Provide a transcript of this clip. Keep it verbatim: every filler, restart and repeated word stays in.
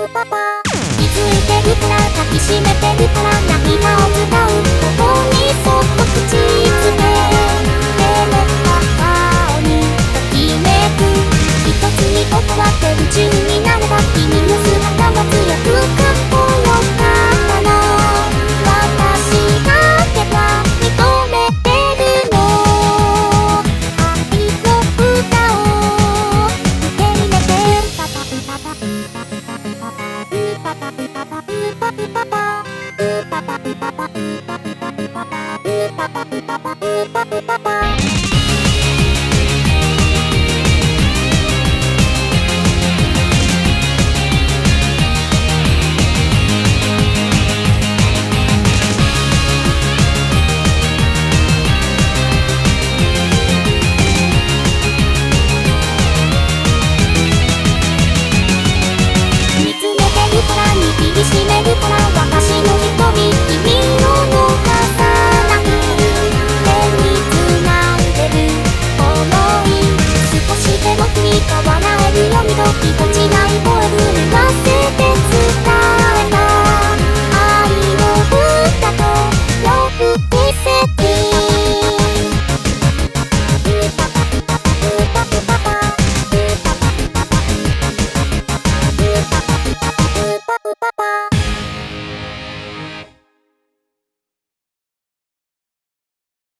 プパパ気づいてるから抱きしめてるから何かを使うここにそっと口つけ照れた顔にときめく一つ一つは手夢中になれば君の姿が強くかっこよかったの私だけが認めてるの愛の歌を受け入れてパパプパパプパプパプパパプパパプパパプパプパパプパパプパパプパプパプパパプパパプパパプパプパパ